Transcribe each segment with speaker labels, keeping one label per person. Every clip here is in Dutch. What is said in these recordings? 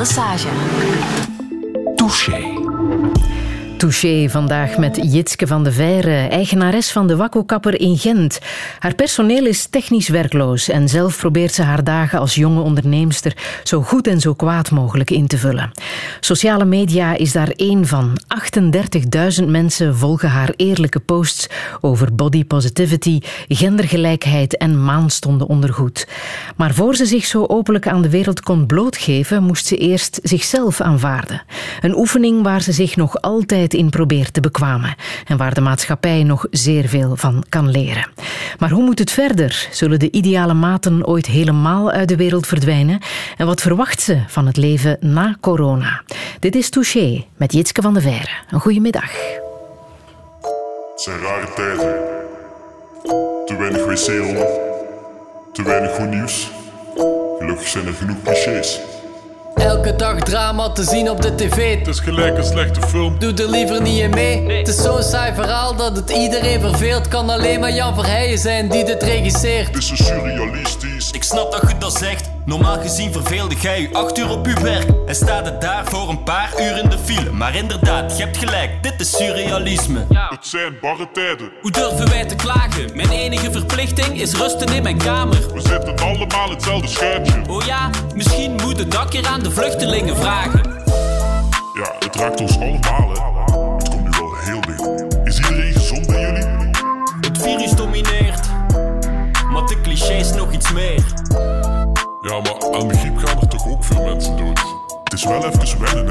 Speaker 1: Passage.
Speaker 2: Touché vandaag met Jitske van de Veire, eigenares van de Wakko-kapper in Gent. Haar personeel is technisch werkloos en zelf probeert ze haar dagen als jonge onderneemster zo goed en zo kwaad mogelijk in te vullen. Sociale media is daar één van. 38.000 mensen volgen haar eerlijke posts over body positivity, gendergelijkheid en maandstonden ondergoed. Maar voor ze zich zo openlijk aan de wereld kon blootgeven, moest ze eerst zichzelf aanvaarden. Een oefening waar ze zich nog altijd in probeert te bekwamen en waar de maatschappij nog zeer veel van kan leren. Maar hoe moet het verder? Zullen de ideale maten ooit helemaal uit de wereld verdwijnen? En wat verwacht ze van het leven na corona? Dit is Touché met Jitske van de Veire. Een goede middag.
Speaker 3: Het zijn rare tijden. Te weinig wc-rollen. Te weinig goed nieuws. Gelukkig zijn er genoeg clichés.
Speaker 4: Elke dag drama te zien op de tv.
Speaker 3: Het is gelijk een slechte film.
Speaker 4: Doe er liever niet in mee.
Speaker 1: Nee.
Speaker 4: Het is zo'n saai verhaal dat het iedereen verveelt. Kan alleen maar Jan Verheijen zijn die dit regisseert.
Speaker 3: Het is zo surrealistisch.
Speaker 5: Ik snap dat je dat zegt. Normaal gezien verveelde jij je 8 uur op je werk en staat het daar voor een paar uur in de file. Maar inderdaad, je hebt gelijk, dit is surrealisme.
Speaker 3: Het zijn barre tijden.
Speaker 1: Hoe durven wij te klagen? Mijn enige verplichting is rusten in mijn kamer.
Speaker 3: We zitten allemaal in hetzelfde schuitje.
Speaker 1: Oh ja, misschien moet het dak hier aan de vluchtelingen vragen.
Speaker 3: Ja, het raakt ons allemaal, hè. Het komt nu wel heel dicht. Is iedereen gezond bij jullie?
Speaker 5: Het virus domineert, maar de clichés nog iets meer.
Speaker 3: Ja, maar aan de griep gaan er toch ook veel mensen dood. Het is wel even wennen, hè.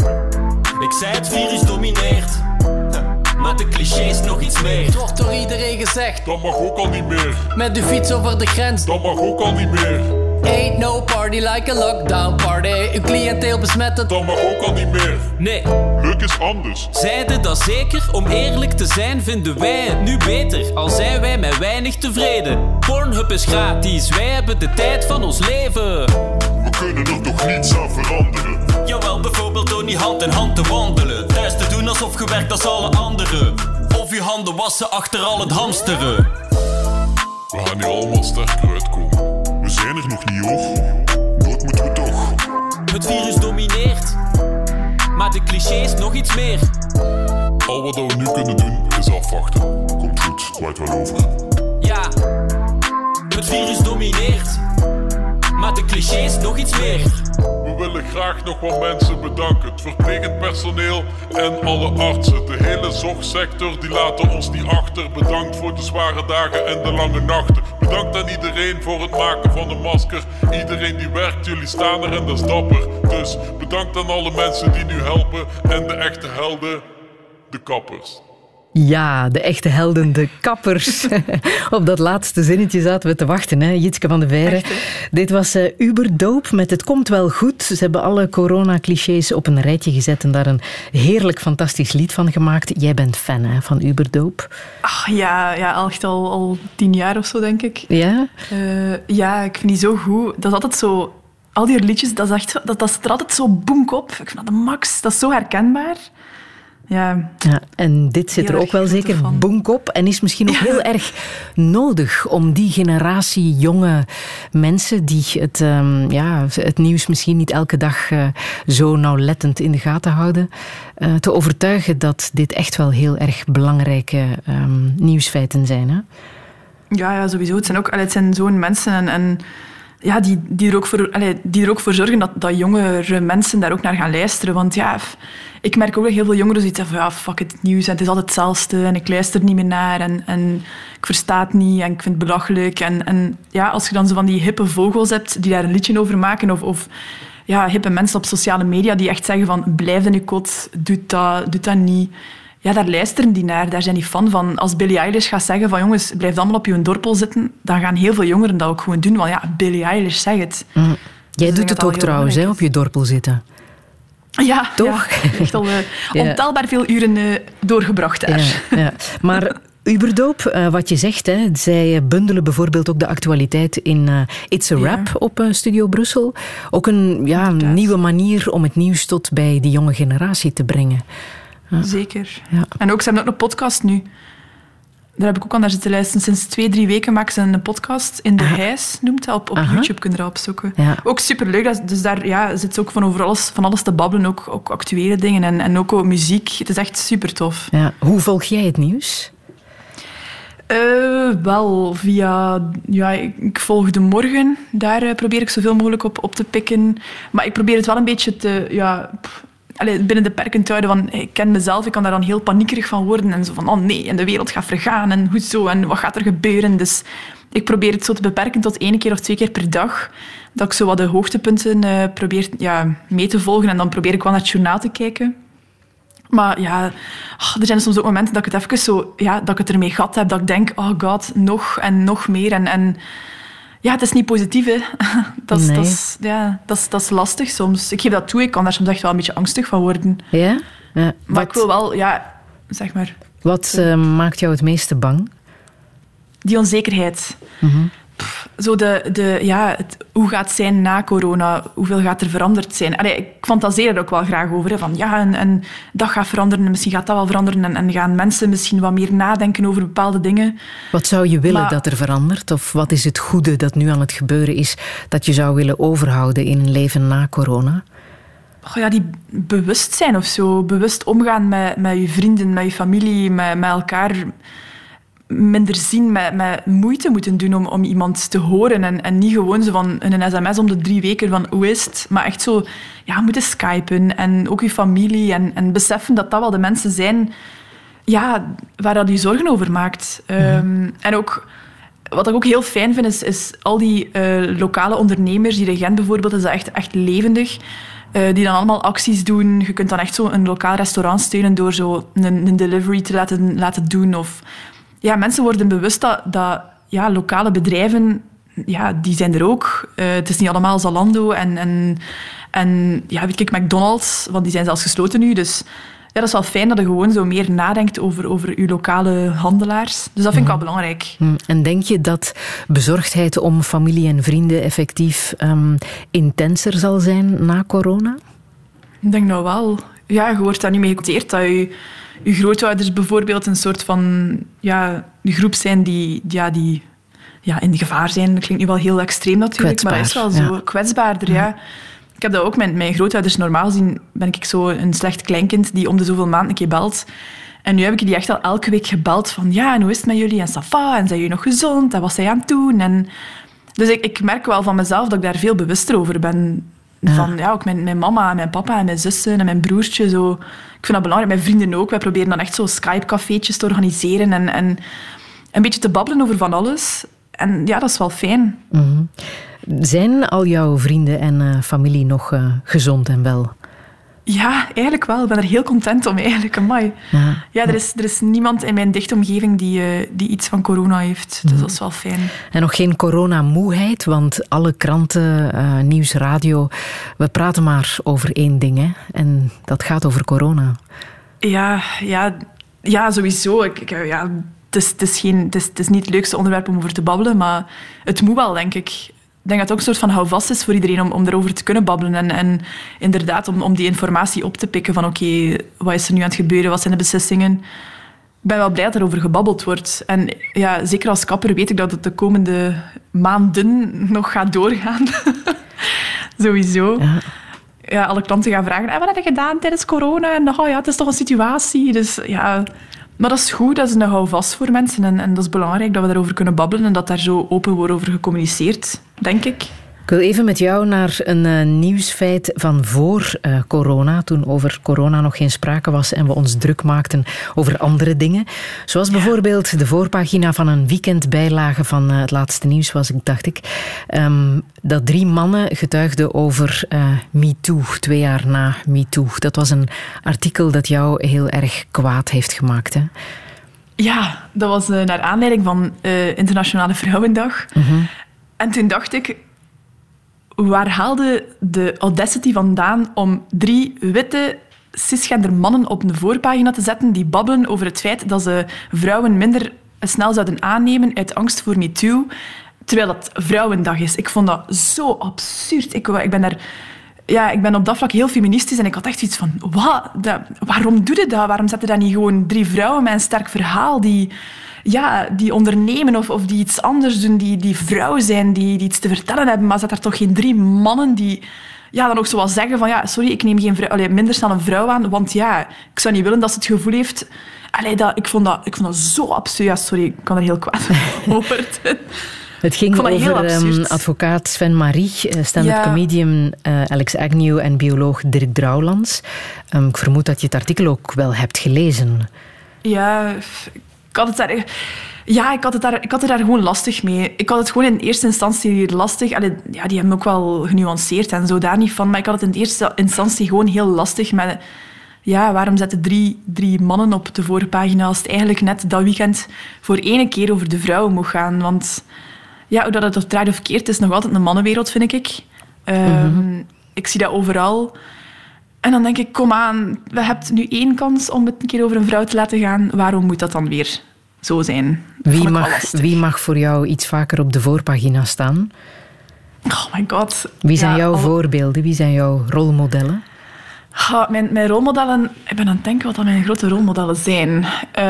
Speaker 5: Ik zei het virus domineert, maar de clichés nog iets meer.
Speaker 4: Het wordt door iedereen gezegd.
Speaker 3: Dat mag ook al niet meer.
Speaker 4: Met de fiets over de grens.
Speaker 3: Dat mag ook al niet meer.
Speaker 4: Ain't no party like a lockdown party. Uw cliënteel besmetten.
Speaker 3: Dat mag ook al niet meer.
Speaker 1: Nee,
Speaker 3: Leuk is anders.
Speaker 1: zeiden dat zeker? Om eerlijk te zijn vinden wij het nu beter. Al zijn wij met weinig tevreden. Pornhub is gratis, wij hebben de tijd van ons leven.
Speaker 3: We kunnen er toch niets aan veranderen.
Speaker 5: Jawel, bijvoorbeeld door niet hand in hand te wandelen. Thuis te doen alsof je werkt als alle anderen. Of je handen wassen achter al het hamsteren.
Speaker 3: We gaan hier allemaal sterker uitkomen. We zijn er nog niet, hoor. Dood moeten we toch.
Speaker 1: Het virus domineert, maar de clichés nog iets meer.
Speaker 3: Al wat we nu kunnen doen, is afwachten. Komt goed, het waait wel over.
Speaker 1: Ja, het virus domineert, maar de clichés nog iets meer.
Speaker 3: We willen graag nog wat mensen bedanken. Het verplegend personeel en alle artsen. De hele zorgsector, die laten ons niet achter. Bedankt voor de zware dagen en de lange nachten. Bedankt aan iedereen voor het maken van een masker. Iedereen die werkt, jullie staan er en dat is dapper. Dus bedankt aan alle mensen die nu helpen. En de echte helden, de kappers.
Speaker 2: Ja, de echte helden, de kappers. Op dat laatste zinnetje zaten we te wachten, hè? Jitske van de Veire. Dit was Uberdoop met Het komt wel goed. Ze hebben alle corona-clichés op een rijtje gezet en daar een heerlijk fantastisch lied van gemaakt. Jij bent fan, hè, van Uberdoop?
Speaker 6: Ach, ja, echt al 10 jaar of zo, denk ik.
Speaker 2: Ja?
Speaker 6: Ja, ik vind die zo goed. Dat is altijd zo... Al die liedjes, dat zit er altijd zo boenk op. Ik vind dat de max. Dat is zo herkenbaar. Ja,
Speaker 2: en dit zit er ook wel zeker bonk op en is misschien ook heel erg nodig om die generatie jonge mensen die het nieuws misschien niet elke dag zo nauwlettend in de gaten houden, te overtuigen dat dit echt wel heel erg belangrijke nieuwsfeiten zijn. Hè?
Speaker 6: Ja, sowieso. Het zijn zo'n mensen en ja, die er ook voor zorgen dat jongere mensen daar ook naar gaan luisteren. Want ja, ik merk ook dat heel veel jongeren zoiets hebben van fuck het nieuws, en het is altijd hetzelfde en ik luister niet meer naar en ik versta het niet en ik vind het belachelijk. En ja, als je dan zo van die hippe vogels hebt die daar een liedje over maken of hippe mensen op sociale media die echt zeggen van blijf in je kot, doe dat niet. Ja, daar luisteren die naar, daar zijn die fan van. Als Billie Eilish gaat zeggen van jongens, blijf allemaal op je dorpel zitten, dan gaan heel veel jongeren dat ook gewoon doen, want ja, Billie Eilish zegt het.
Speaker 2: Jij doet het ook trouwens, hè, op je dorpel zitten.
Speaker 6: Ja,
Speaker 2: toch?
Speaker 6: Ja, echt al ontelbaar veel uren doorgebracht daar.
Speaker 2: Ja. Maar Uberdoop, wat je zegt, hè, zij bundelen bijvoorbeeld ook de actualiteit in It's a Rap op Studio Brussel. Ook een nieuwe manier om het nieuws tot bij die jonge generatie te brengen.
Speaker 6: Zeker. Ja. En ook, ze hebben ook een podcast nu. Daar heb ik ook al naar zitten luisteren. Sinds 2-3 weken maak ze een podcast. In de Hijs noemt dat. Op YouTube kun je dat opzoeken. Ja. Ook superleuk. Dus daar zit ze ook van alles te babbelen. Ook actuele dingen en ook muziek. Het is echt super tof.
Speaker 2: Ja. Hoe volg jij het nieuws?
Speaker 6: Wel, via... Ja, ik volg De Morgen. Daar probeer ik zoveel mogelijk op te pikken. Maar ik probeer het wel een beetje te... binnen de perken te houden van... Ik ken mezelf, ik kan daar dan heel paniekerig van worden. En zo van, oh nee, en de wereld gaat vergaan. En hoe zo, en wat gaat er gebeuren? Dus ik probeer het zo te beperken tot 1 keer of 2 keer per dag. Dat ik zo wat de hoogtepunten probeer mee te volgen. En dan probeer ik wel naar het journaal te kijken. Maar ja, er zijn soms ook momenten dat ik het even zo... Ja, dat ik het ermee gehad heb. Dat ik denk, oh god, nog en nog meer. En ja, het is niet positief, hè. Dat is lastig soms. Ik geef dat toe, ik kan daar soms echt wel een beetje angstig van worden.
Speaker 2: Ja?
Speaker 6: Maar ik wil wel, zeg maar...
Speaker 2: Wat maakt jou het meeste bang?
Speaker 6: Die onzekerheid.
Speaker 2: Mm-hmm.
Speaker 6: Hoe gaat het zijn na corona? Hoeveel gaat er veranderd zijn? Ik fantaseer er ook wel graag over. Hè, van en dat gaat veranderen, misschien gaat dat wel veranderen. En gaan mensen misschien wat meer nadenken over bepaalde dingen.
Speaker 2: Wat zou je willen dat er verandert? Of wat is het goede dat nu aan het gebeuren is, dat je zou willen overhouden in een leven na corona?
Speaker 6: Die bewustzijn of zo. Bewust omgaan met je vrienden, met je familie, met elkaar... minder zien, met moeite moeten doen om iemand te horen en niet gewoon zo van een sms om de 3 weken van hoe is het, maar echt zo moeten skypen en ook je familie en beseffen dat wel de mensen zijn waar dat je zorgen over maakt. En ook, wat ik ook heel fijn vind, is al die lokale ondernemers, die Gent bijvoorbeeld, is dat echt levendig. Die dan allemaal acties doen. Je kunt dan echt zo een lokaal restaurant steunen door zo een delivery te laten doen of... Ja, mensen worden bewust dat lokale bedrijven, die zijn er ook. Het is niet allemaal Zalando en McDonald's, want die zijn zelfs gesloten nu. Dus dat is wel fijn dat je gewoon zo meer nadenkt over je lokale handelaars. Dus dat vind ik wel belangrijk.
Speaker 2: En denk je dat bezorgdheid om familie en vrienden effectief intenser zal zijn na corona?
Speaker 6: Ik denk nou wel. Ja, je wordt daar niet mee geconfronteerd dat je grootouders bijvoorbeeld een soort van de groep zijn die in de gevaar zijn. Dat klinkt nu wel heel extreem natuurlijk, maar dat is wel zo kwetsbaarder. Ja. Ik heb dat ook met mijn grootouders. Normaal gezien ben ik zo een slecht kleinkind die om de zoveel maanden een keer belt. En nu heb ik die echt al elke week gebeld van en hoe is het met jullie? En ça va? En zijn jullie nog gezond? En wat zijn jullie aan het doen? En dus ik merk wel van mezelf dat ik daar veel bewuster over ben. Van, ook mijn mama en mijn papa en mijn zussen en mijn broertje. Zo. Ik vind dat belangrijk. Mijn vrienden ook. Wij proberen dan echt zo Skype-cafeetjes te organiseren en een beetje te babbelen over van alles. En dat is wel fijn.
Speaker 2: Mm-hmm. Zijn al jouw vrienden en familie nog gezond en wel?
Speaker 6: Ja, eigenlijk wel. Ik ben er heel content om, eigenlijk. Amai. Er is niemand in mijn dichte omgeving die iets van corona heeft. Dus dat is wel fijn.
Speaker 2: En nog geen coronamoeheid, want alle kranten, nieuws, radio, we praten maar over 1 ding. Hè? En dat gaat over corona.
Speaker 6: Ja, sowieso. Het is niet het leukste onderwerp om over te babbelen, maar het moet wel, denk ik. Ik denk dat het ook een soort van houvast is voor iedereen om erover te kunnen babbelen. En inderdaad, om die informatie op te pikken van oké, wat is er nu aan het gebeuren? Wat zijn de beslissingen? Ik ben wel blij dat erover gebabbeld wordt. En zeker als kapper weet ik dat het de komende maanden nog gaat doorgaan. Sowieso. Ja, alle klanten gaan vragen, wat heb je gedaan tijdens corona? En het is toch een situatie. Dus maar dat is goed, dat is een houvast voor mensen. En dat is belangrijk dat we daarover kunnen babbelen en dat daar zo open wordt over gecommuniceerd, denk ik.
Speaker 2: Ik wil even met jou naar een nieuwsfeit van voor corona, toen over corona nog geen sprake was en we ons druk maakten over andere dingen. Zoals bijvoorbeeld de voorpagina van een weekendbijlage van het laatste nieuws was, dacht ik, dat 3 mannen getuigden over MeToo, 2 jaar na MeToo. Dat was een artikel dat jou heel erg kwaad heeft gemaakt, hè?
Speaker 6: Ja, dat was naar aanleiding van Internationale Vrouwendag. Mm-hmm. En toen dacht ik, waar haalde de audacity vandaan om 3 witte cisgender mannen op een voorpagina te zetten die babbelen over het feit dat ze vrouwen minder snel zouden aannemen uit angst voor MeToo, terwijl dat Vrouwendag is. Ik vond dat zo absurd. Ik ben op dat vlak heel feministisch en ik had echt iets van, waarom doe je dat? Waarom zet je dat niet gewoon 3 vrouwen met een sterk verhaal die die ondernemen of die iets anders doen, die vrouw zijn, die iets te vertellen hebben. Maar zet daar toch geen 3 mannen die dan ook zo wat zeggen van sorry, ik neem geen vrouw, minder snel een vrouw aan, want ik zou niet willen dat ze het gevoel heeft... Ik vond dat zo absurd. Ja, sorry, ik kan er heel kwaad over.
Speaker 2: Het ging over advocaat Sven Marie, stand-up comedian Alex Agnew en bioloog Dirk Drouwlands. Ik vermoed dat je het artikel ook wel hebt gelezen.
Speaker 6: Ja, ik had het daar gewoon lastig mee. Ik had het gewoon in eerste instantie lastig. Die hebben ook wel genuanceerd en zo, daar niet van. Maar ik had het in eerste instantie gewoon heel lastig met... waarom zetten 3 mannen op de voorpagina als het eigenlijk net dat weekend voor 1 keer over de vrouwen mocht gaan? Want hoe dat het draait of keert, is nog altijd een mannenwereld, vind ik. Ik zie dat overal. En dan denk ik, kom aan, we hebben nu 1 kans om het een keer over een vrouw te laten gaan. Waarom moet dat dan weer zo zijn?
Speaker 2: Wie mag voor jou iets vaker op de voorpagina staan?
Speaker 6: Oh my god.
Speaker 2: Wie zijn jouw voorbeelden? Wie zijn jouw rolmodellen?
Speaker 6: Mijn rolmodellen... Ik ben aan het denken wat dat mijn grote rolmodellen zijn.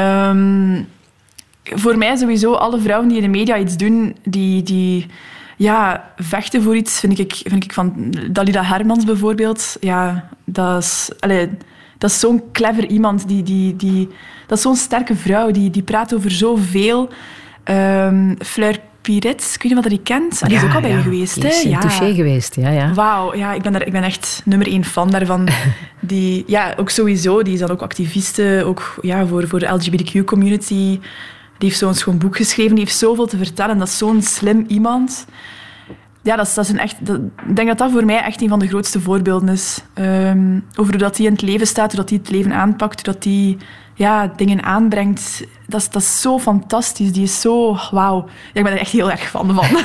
Speaker 6: Voor mij sowieso alle vrouwen die in de media iets doen, die vechten voor iets, vind ik van Dalila Hermans bijvoorbeeld. Ja, dat is zo'n clever iemand. Dat is zo'n sterke vrouw. Die praat over zoveel. Fleur Piret, ik weet niet wat je die kent. Die is ook al bij je geweest.
Speaker 2: Die is in Touché geweest, ja.
Speaker 6: Wauw, ik ben echt nummer 1 fan daarvan. Ook sowieso, die is dan ook activiste, ook voor de LGBTQ-community. Die heeft zo'n schoon boek geschreven, die heeft zoveel te vertellen. Dat is zo'n slim iemand. Ja, dat is ik denk dat dat voor mij echt een van de grootste voorbeelden is. Over hoe dat die in het leven staat, hoe dat die het leven aanpakt, hoe dat die dingen aanbrengt. Dat is zo fantastisch. Die is zo... Wauw. Ja, ik ben er echt heel erg fan van.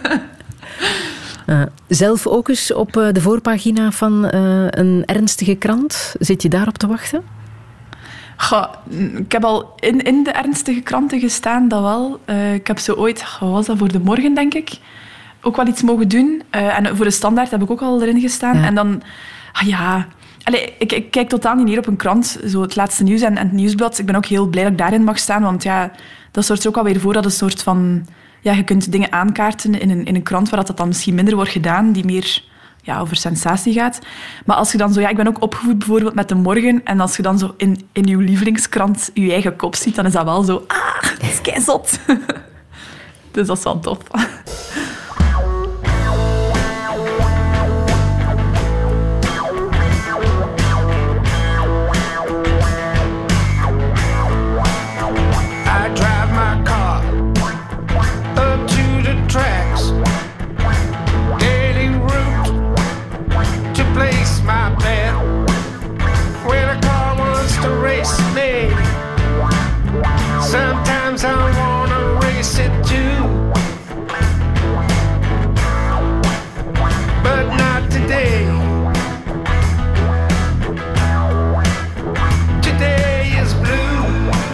Speaker 2: Zelf ook eens op de voorpagina van een ernstige krant. Zit je daarop te wachten?
Speaker 6: Ik heb al in de ernstige kranten gestaan, dat wel. Ik heb zo ooit... Wat was dat? Voor De Morgen, denk ik. Ook wel iets mogen doen. En voor De Standaard heb ik ook al erin gestaan. En dan... Ik kijk totaal niet neer op een krant, zo het laatste nieuws en het nieuwsblad. Ik ben ook heel blij dat ik daarin mag staan, want dat zorgt er ook alweer voor dat een soort van... je kunt dingen aankaarten in een krant waar dat dan misschien minder wordt gedaan, die meer over sensatie gaat. Maar als je dan zo... ik ben ook opgevoed bijvoorbeeld met De Morgen, en als je dan zo in je lievelingskrant je eigen kop ziet, dan is dat wel zo... dat is keizot. Dus dat is wel tof.
Speaker 7: Sometimes I wanna race it too, but not today. Today is blue.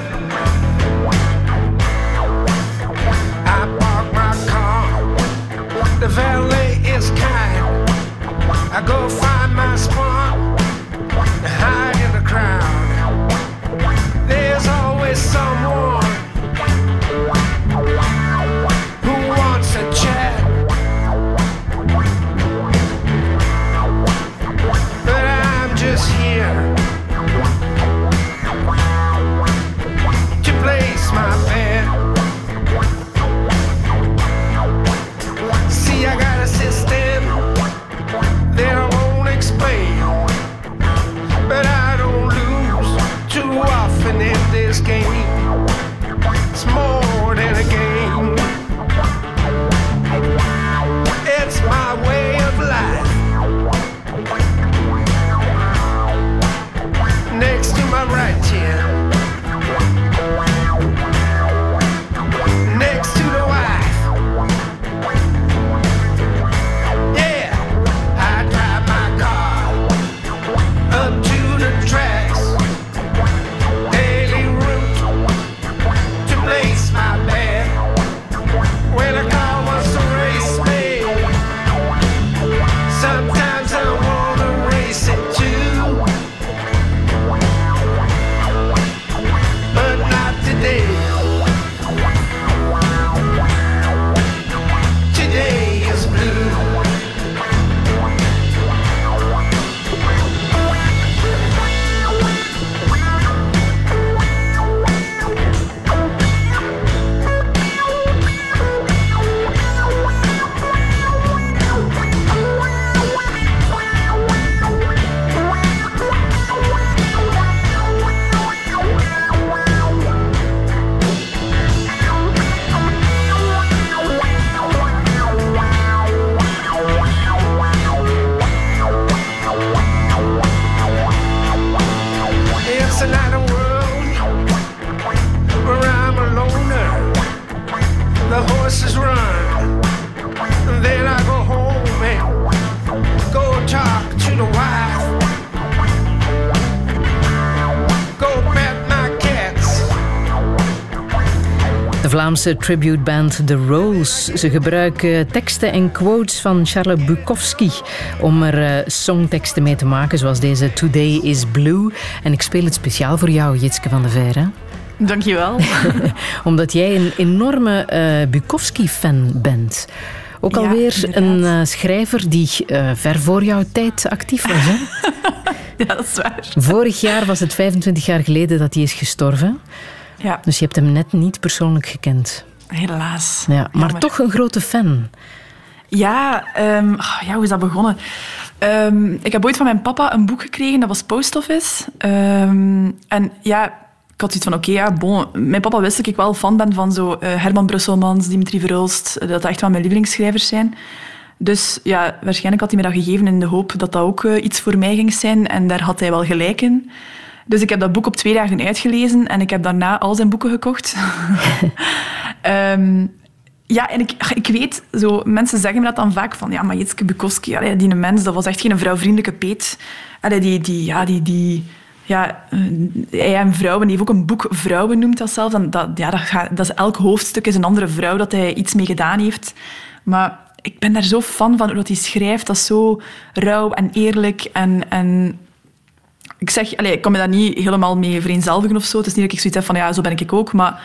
Speaker 7: I park my car, the valet is kind. I go find my spot, hide in the crowd. There's always someone who wants a chat, but I'm just here to place my bet. See, I got a system that I won't run. Then I go home and go talk to the wife. Go pet my cats.
Speaker 2: De Vlaamse tributeband The Rolls. Ze gebruiken teksten en quotes van Charles Bukowski om er songteksten mee te maken, zoals deze Today is Blue. En ik speel het speciaal voor jou, Jitske van de Veire.
Speaker 6: Dankjewel.
Speaker 2: Omdat jij een enorme Bukowski-fan bent. Ook alweer een schrijver die ver voor jouw tijd actief was, hè?
Speaker 6: Ja, dat is waar.
Speaker 2: Vorig jaar was het 25 jaar geleden dat hij is gestorven.
Speaker 6: Ja.
Speaker 2: Dus je hebt hem net niet persoonlijk gekend.
Speaker 6: Helaas.
Speaker 2: Ja, maar toch een grote fan.
Speaker 6: Ja, hoe is dat begonnen? Ik heb ooit van mijn papa een boek gekregen, dat was Post Office. En ja, ik had zoiets van, bon. Mijn papa wist dat ik wel fan ben van zo Herman Brusselmans, Dimitri Verhulst, dat echt wel mijn lievelingsschrijvers zijn. Dus ja, waarschijnlijk had hij me dat gegeven in de hoop dat dat ook iets voor mij ging zijn. En daar had hij wel gelijk in. Dus ik heb dat boek op 2 dagen uitgelezen en ik heb daarna al zijn boeken gekocht. Ja, en ik weet, zo, mensen zeggen me dat dan vaak van, ja, maar Jitske Bukowski, die mens, dat was echt geen vrouwvriendelijke peet. Hij en vrouwen, die heeft ook een boek Vrouwen noemt dat zelf. En dat is elk hoofdstuk is een andere vrouw dat hij iets mee gedaan heeft. Maar ik ben daar zo fan van hoe dat hij schrijft. Dat is zo rauw en eerlijk en ik zeg, ik kan me daar niet helemaal mee vereenzelvigen of zo. Het is niet dat ik zoiets heb van, ja, zo ben ik ook. Maar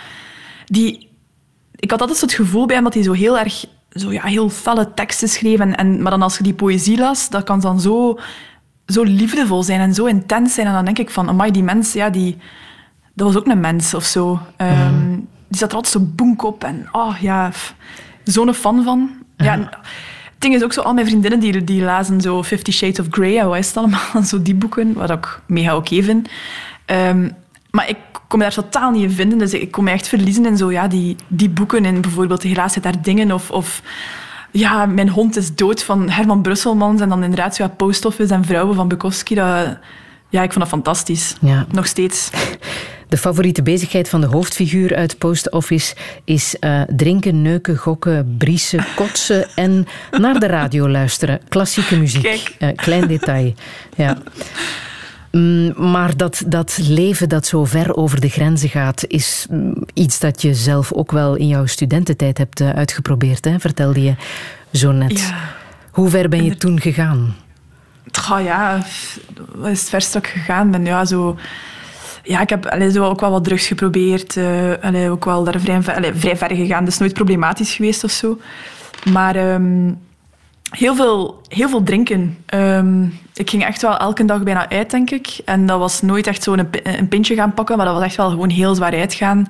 Speaker 6: ik had altijd zo het gevoel bij hem dat hij zo heel erg heel felle teksten schreef. Maar dan als je die poëzie las, dat kan dan zo liefdevol zijn en zo intens zijn. En dan denk ik van, amai, die mens, ja, dat was ook een mens of zo. Die zat er altijd zo boenk op. En zo'n fan van. Ja, het ding is ook zo, al mijn vriendinnen die lazen zo 50 Shades of Grey en wat is het allemaal, zo die boeken, wat ik mega oké vind. Maar ik kon me daar totaal niet in vinden, dus ik kon me echt verliezen in zo, ja, die boeken, in bijvoorbeeld Helaas zit daar dingen, of ja, Mijn hond is dood van Herman Brusselmans en dan inderdaad zo, ja, Post Office en Vrouwen van Bukowski. Ja, ik vond dat fantastisch. Ja. Nog steeds.
Speaker 2: De favoriete bezigheid van de hoofdfiguur uit Post Office is drinken, neuken, gokken, briezen, kotsen en naar de radio luisteren. Klassieke muziek. Klein detail. Ja. Maar dat leven dat zo ver over de grenzen gaat, is iets dat je zelf ook wel in jouw studententijd hebt uitgeprobeerd, hè? Vertelde je zo net. Ja. Hoe ver ben je toen gegaan?
Speaker 6: Ja, wat is het verst dat ik gegaan ben? Ja, zo... Ja, ik heb zo ook wel wat drugs geprobeerd. Ook wel daar vrij ver gegaan. Dat is nooit problematisch geweest of zo. Maar heel veel drinken. Ik ging echt wel elke dag bijna uit, denk ik. En dat was nooit echt zo een pintje gaan pakken, maar dat was echt wel gewoon heel zwaar uitgaan.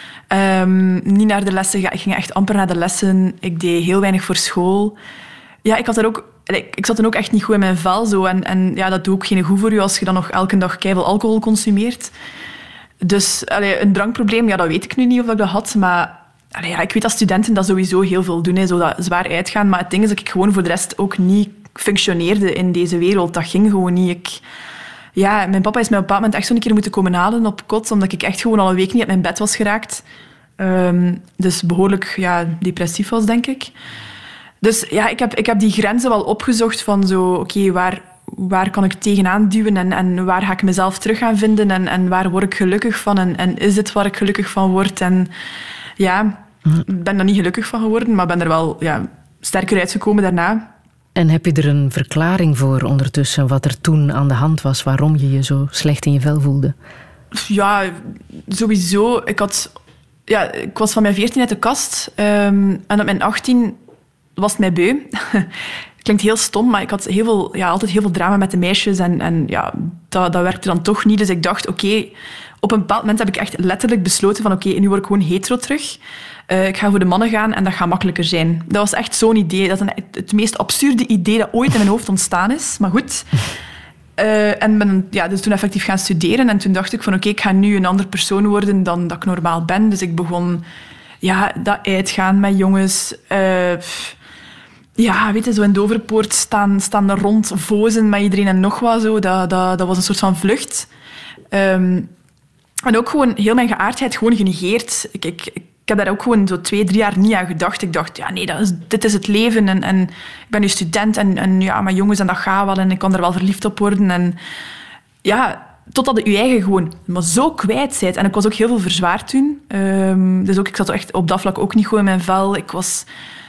Speaker 6: Niet naar de lessen. Ik ging echt amper naar de lessen. Ik deed heel weinig voor school. Ja, ik zat dan ook echt niet goed in mijn vel. Zo. En ja, dat doet ook geen goed voor je als je dan nog elke dag keiveel alcohol consumeert. Dus een drankprobleem, ja, dat weet ik nu niet of ik dat had. Maar ik weet dat studenten dat sowieso heel veel doen, zo dat zwaar uitgaan. Maar het ding is dat ik gewoon voor de rest ook niet functioneerde in deze wereld. Dat ging gewoon niet. Mijn papa is mij op een bepaald moment echt zo'n keer moeten komen halen op kot, omdat ik echt gewoon al een week niet uit mijn bed was geraakt. Dus behoorlijk depressief was, denk ik. Dus ja, ik heb die grenzen wel opgezocht van zo, oké, waar kan ik tegenaan duwen en waar ga ik mezelf terug gaan vinden en waar word ik gelukkig van en is dit waar ik gelukkig van word? En ja, ik ben er niet gelukkig van geworden, maar ben er wel sterker uitgekomen daarna.
Speaker 2: En heb je er een verklaring voor ondertussen, wat er toen aan de hand was, waarom je je zo slecht in je vel voelde? Ja,
Speaker 6: sowieso. Ik was van mijn 14 uit de kast en op mijn 18 was het mij beu. Klinkt heel stom, maar ik had altijd heel veel drama met de meisjes en dat werkte dan toch niet. Dus ik dacht, oké, op een bepaald moment heb ik echt letterlijk besloten van oké, nu word ik gewoon hetero terug. Ik ga voor de mannen gaan en dat gaat makkelijker zijn. Dat was echt zo'n idee. Dat is het meest absurde idee dat ooit in mijn hoofd ontstaan is. Maar goed. En ben dus toen effectief gaan studeren. En toen dacht ik van oké, ik ga nu een ander persoon worden dan dat ik normaal ben. Dus ik begon dat uitgaan met jongens. Weet je, zo in Doverpoort staan er rond vozen met iedereen en nog wat. Zo. Dat was een soort van vlucht. En ook gewoon heel mijn geaardheid gewoon genegeerd. Ik heb daar ook gewoon zo 2-3 jaar niet aan gedacht. Ik dacht, ja, nee, dit is het leven. En ik ben nu student en ja, maar jongens, en dat gaat wel. En ik kan er wel verliefd op worden. En ja, totdat je eigen gewoon maar zo kwijt bent. En ik was ook heel veel verzwaard toen. Dus ook, ik zat echt op dat vlak ook niet goed in mijn vel. Ik was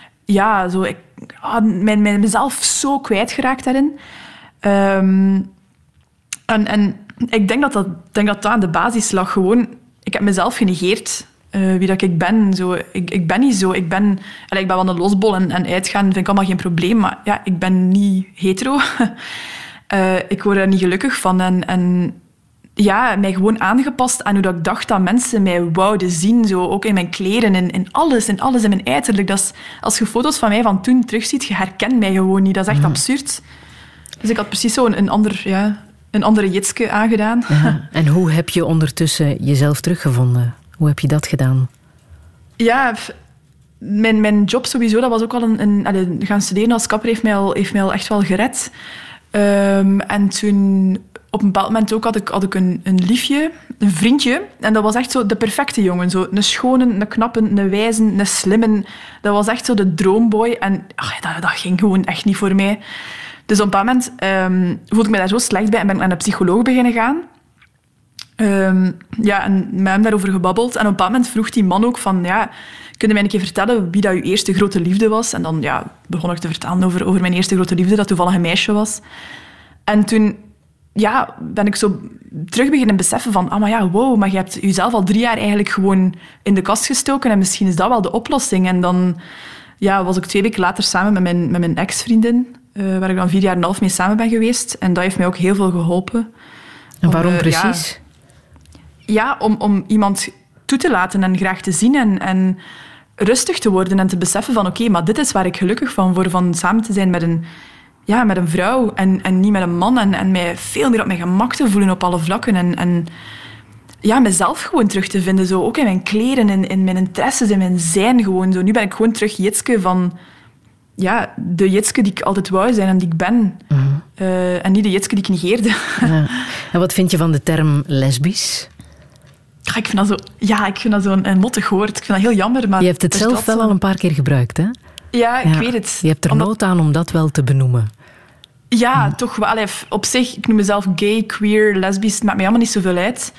Speaker 6: mezelf zo kwijtgeraakt daarin. En ik denk dat aan de basis lag gewoon... Ik heb mezelf genegeerd, wie dat ik ben. Zo, ik ben niet zo. Ik ben wel een losbol en uitgaan vind ik allemaal geen probleem. Maar ja, ik ben niet hetero. Ik word er niet gelukkig van. En ja, mij gewoon aangepast aan hoe dat ik dacht dat mensen mij wouden zien. Zo, ook in mijn kleren, in alles, in mijn uiterlijk. Dat is, als je foto's van mij van toen terugziet, je herkent mij gewoon niet. Dat is echt absurd. Dus ik had precies zo een andere Jitske aangedaan.
Speaker 2: Ja. En hoe heb je ondertussen jezelf teruggevonden? Hoe heb je dat gedaan?
Speaker 6: Ja, mijn job sowieso, dat was ook al gaan studeren als kapper heeft mij al echt wel gered. En toen, op een bepaald moment ook, had ik een liefje, een vriendje. En dat was echt zo de perfecte jongen. Zo een schone, een knappe, een wijze, een slimme. Dat was echt zo de droomboy. En dat ging gewoon echt niet voor mij. Dus op een bepaald moment voelde ik me daar zo slecht bij en ben ik naar een psycholoog beginnen gaan. En met hem daarover gebabbeld. En op een bepaald moment vroeg die man ook van... Ja, kun je mij een keer vertellen wie dat je eerste grote liefde was? En dan begon ik te vertellen over mijn eerste grote liefde, dat toevallig een meisje was. En toen ben ik zo terug beginnen beseffen van... maar je hebt jezelf al 3 jaar eigenlijk gewoon in de kast gestoken en misschien is dat wel de oplossing. En dan was ik 2 weken later samen met mijn ex-vriendin... waar ik dan 4,5 jaar mee samen ben geweest. En dat heeft mij ook heel veel geholpen.
Speaker 2: En waarom precies?
Speaker 6: Om iemand toe te laten en graag te zien en rustig te worden en te beseffen van oké, maar dit is waar ik gelukkig van word, van samen te zijn met een vrouw en niet met een man en mij veel meer op mijn gemak te voelen op alle vlakken en mezelf gewoon terug te vinden, zo, ook in mijn kleren, in mijn interesses, in mijn zijn gewoon. Zo. Nu ben ik gewoon terug Jitske van... Ja, de Jitske die ik altijd wou zijn en die ik ben. Mm-hmm. En niet de Jitske die ik negeerde.
Speaker 2: Ja. En wat vind je van de term lesbisch?
Speaker 6: Ik vind dat zo'n mottig woord. Ik vind dat heel jammer. Maar
Speaker 2: je hebt het zelf wel al een paar keer gebruikt, hè?
Speaker 6: Ja, ik weet het.
Speaker 2: Je hebt er nood aan om dat wel te benoemen.
Speaker 6: Ja, toch wel. Op zich, ik noem mezelf gay, queer, lesbisch. Het maakt mij allemaal niet zoveel uit.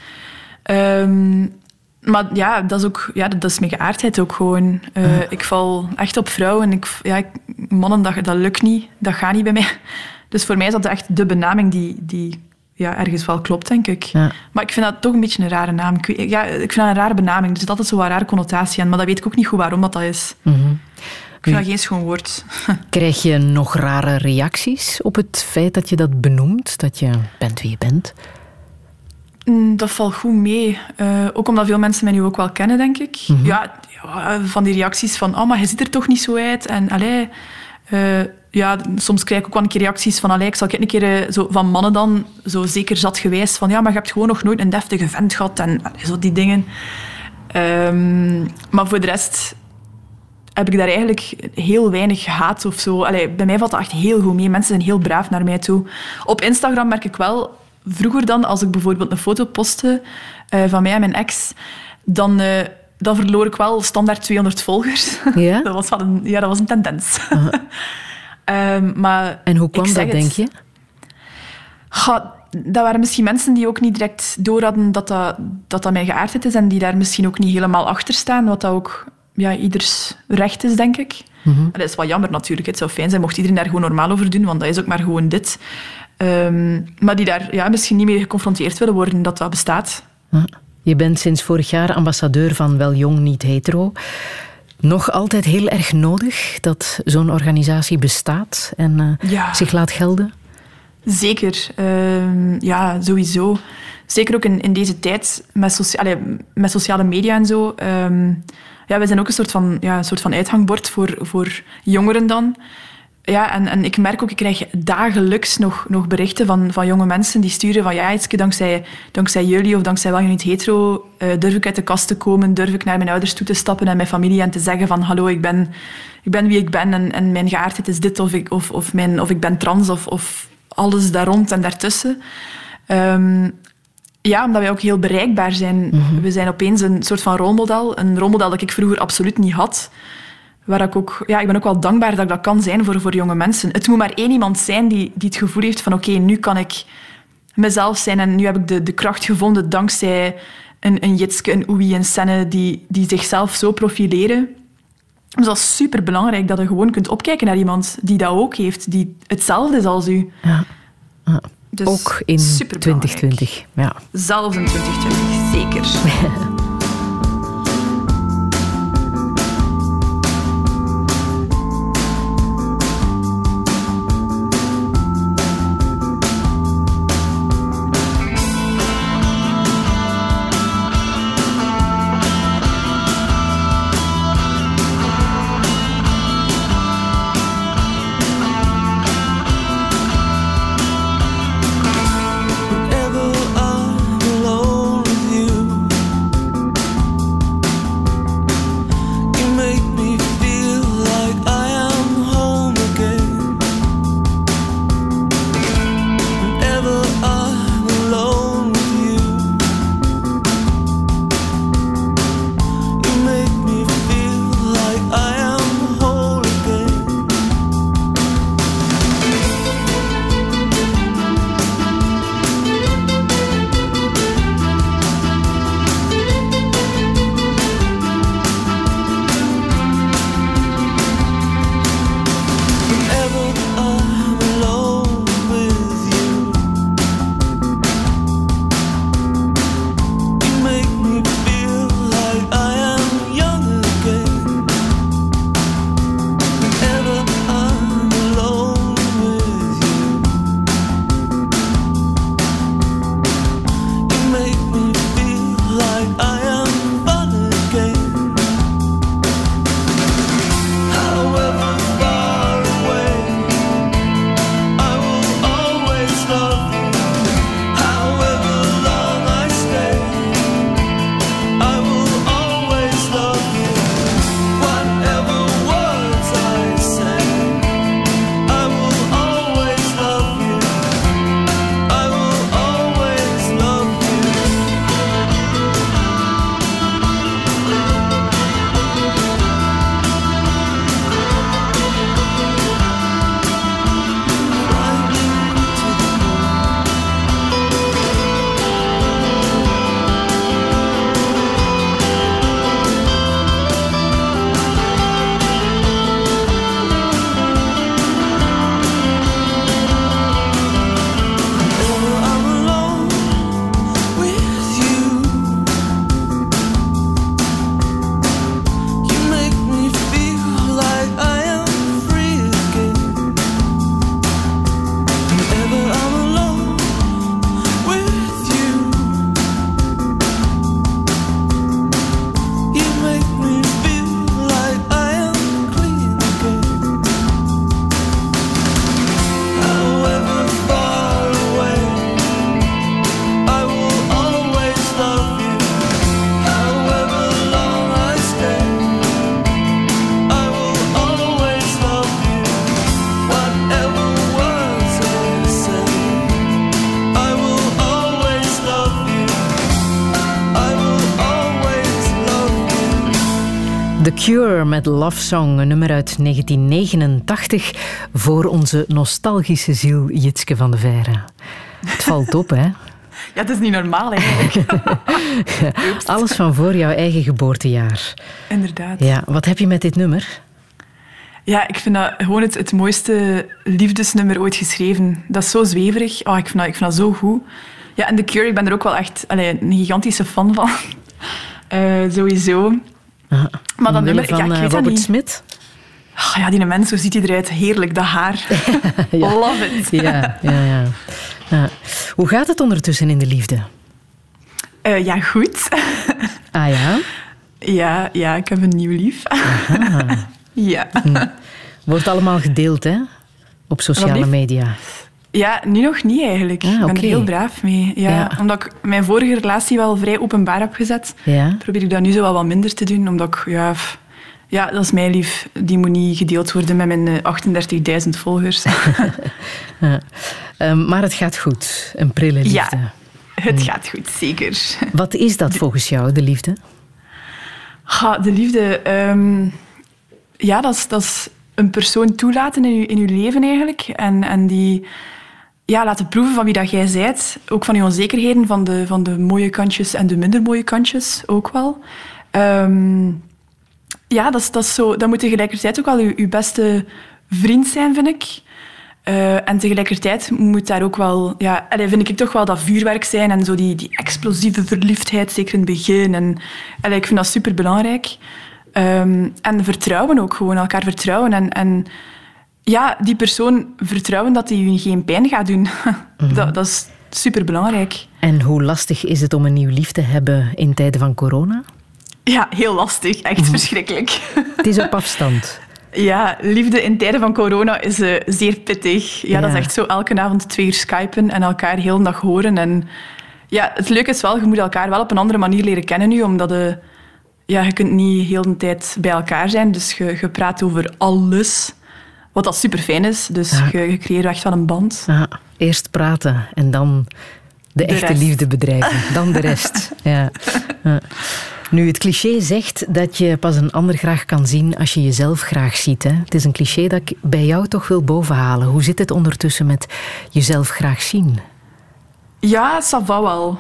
Speaker 6: Maar ja, dat is ook, dat is mijn geaardheid ook gewoon. Ik val echt op vrouwen. Mannen, dat lukt niet. Dat gaat niet bij mij. Dus voor mij is dat echt de benaming die ergens wel klopt, denk ik. Ja. Maar ik vind dat toch een beetje een rare naam. Ik vind dat een rare benaming. Er zit altijd zo'n rare connotatie aan. Maar dat weet ik ook niet goed waarom dat is. Mm-hmm. Ik vind dat geen schoon woord.
Speaker 2: Krijg je nog rare reacties op het feit dat je dat benoemt? Dat je bent wie je bent?
Speaker 6: Dat valt goed mee. Ook omdat veel mensen mij nu ook wel kennen, denk ik. Mm-hmm. Van die reacties van... maar je ziet er toch niet zo uit. En soms krijg ik ook wel een keer reacties van... ik zal een keer zo van mannen dan... Zo zeker zatgewijs van... maar je hebt gewoon nog nooit een deftige vent gehad. En zo die dingen. Maar voor de rest... heb ik daar eigenlijk heel weinig haat of zo. Bij mij valt dat echt heel goed mee. Mensen zijn heel braaf naar mij toe. Op Instagram merk ik wel... Vroeger dan, als ik bijvoorbeeld een foto postte van mij en mijn ex, dan verloor ik wel standaard 200 volgers.
Speaker 2: Ja?
Speaker 6: Dat was een tendens. Maar
Speaker 2: en hoe kwam dat, denk je?
Speaker 6: Dat waren misschien mensen die ook niet direct door hadden dat mijn geaardheid is en die daar misschien ook niet helemaal achter staan, wat dat ook ieders recht is, denk ik. Mm-hmm. Dat is wel jammer natuurlijk. Het zou fijn zijn mocht iedereen daar gewoon normaal over doen, want dat is ook maar gewoon dit. Maar die daar misschien niet mee geconfronteerd willen worden dat bestaat.
Speaker 2: Je bent sinds vorig jaar ambassadeur van Wel Jong Niet Hetero. Nog altijd heel erg nodig dat zo'n organisatie bestaat en zich laat gelden?
Speaker 6: Zeker. Sowieso. Zeker ook in deze tijd met sociale media en zo. We zijn ook een soort van uithangbord voor jongeren dan. Ja, en ik merk ook, ik krijg dagelijks nog berichten van jonge mensen die sturen van Jitske, dankzij jullie of dankzij Wel Jong Niet Hetero durf ik uit de kast te komen, durf ik naar mijn ouders toe te stappen en mijn familie en te zeggen van hallo, ik ben wie ik ben en mijn geaardheid is dit of ik ben trans of alles daar rond en daartussen. Ja, omdat wij ook heel bereikbaar zijn. We zijn opeens een soort van rolmodel. Een rolmodel dat ik vroeger absoluut niet had. Waar ik ben ook wel dankbaar dat ik dat kan zijn voor jonge mensen. Het moet maar één iemand zijn die het gevoel heeft van oké, nu kan ik mezelf zijn en nu heb ik de kracht gevonden dankzij een Jitske, een Oei, een Senne die zichzelf zo profileren. Dus dat is superbelangrijk dat je gewoon kunt opkijken naar iemand die dat ook heeft, die hetzelfde is als u.
Speaker 2: Ja.
Speaker 6: Dus
Speaker 2: ook in 2020. Ja.
Speaker 6: Zelfs in 2020, zeker.
Speaker 2: The Cure met Love Song, een nummer uit 1989 voor onze nostalgische ziel Jitske van de Veire. Het valt op, hè?
Speaker 6: Ja, het is niet normaal eigenlijk.
Speaker 2: Alles van voor jouw eigen geboortejaar.
Speaker 6: Inderdaad.
Speaker 2: Ja, wat heb je met dit nummer?
Speaker 6: Ja, ik vind dat gewoon het mooiste liefdesnummer ooit geschreven. Dat is zo zweverig. Oh, ik vind dat zo goed. Ja, en The Cure, ik ben er ook wel echt een gigantische fan van. Sowieso. Maar dat nummer,
Speaker 2: van
Speaker 6: ik weet
Speaker 2: Robert
Speaker 6: niet.
Speaker 2: Smith?
Speaker 6: Oh, ja, die mens, hoe ziet hij eruit? Heerlijk, dat haar.
Speaker 2: Ja.
Speaker 6: Love it.
Speaker 2: Ja. Hoe gaat het ondertussen in de liefde?
Speaker 6: Ja, goed.
Speaker 2: Ah ja?
Speaker 6: Ja, ik heb een nieuw lief. Ja.
Speaker 2: Wordt allemaal gedeeld, hè? Op sociale media.
Speaker 6: Ja, nu nog niet eigenlijk. Ik ben er heel braaf mee. Ja. Omdat ik mijn vorige relatie wel vrij openbaar heb gezet, probeer ik dat nu zo wel wat minder te doen. Omdat ik, ja, dat is mijn lief. Die moet niet gedeeld worden met mijn 38.000 volgers.
Speaker 2: Maar het gaat goed. Een prille liefde.
Speaker 6: Ja, Het gaat goed, zeker.
Speaker 2: Wat is dat volgens jou, de liefde?
Speaker 6: De liefde... dat is een persoon toelaten in je leven eigenlijk. En die laten proeven van wie dat jij bent. Ook van je onzekerheden, van de mooie kantjes en de minder mooie kantjes ook wel. Dat is zo. Dat moet tegelijkertijd ook wel je beste vriend zijn, vind ik. En tegelijkertijd moet daar ook wel... vind ik toch wel dat vuurwerk zijn en zo die explosieve verliefdheid, zeker in het begin. En ik vind dat superbelangrijk. En vertrouwen ook, gewoon elkaar vertrouwen. En die persoon vertrouwen dat hij je geen pijn gaat doen. Dat is superbelangrijk.
Speaker 2: En hoe lastig is het om een nieuw lief te hebben in tijden van corona?
Speaker 6: Ja, heel lastig. Echt verschrikkelijk.
Speaker 2: Het is op afstand.
Speaker 6: Ja, liefde in tijden van corona is zeer pittig. Ja, dat is echt zo elke avond 2 uur skypen en elkaar heel de dag horen. En het leuke is wel, je moet elkaar wel op een andere manier leren kennen nu, omdat je kunt niet heel de tijd bij elkaar zijn. Dus je praat over alles, wat dat super fijn is. Dus je creëert echt wel een band.
Speaker 2: Eerst praten en dan de echte
Speaker 6: rest.
Speaker 2: Liefde bedrijven. Dan de rest. Ja. Nu, het cliché zegt dat je pas een ander graag kan zien als je jezelf graag ziet. Hè? Het is een cliché dat ik bij jou toch wil bovenhalen. Hoe zit het ondertussen met jezelf graag zien?
Speaker 6: Ja, ça va wel.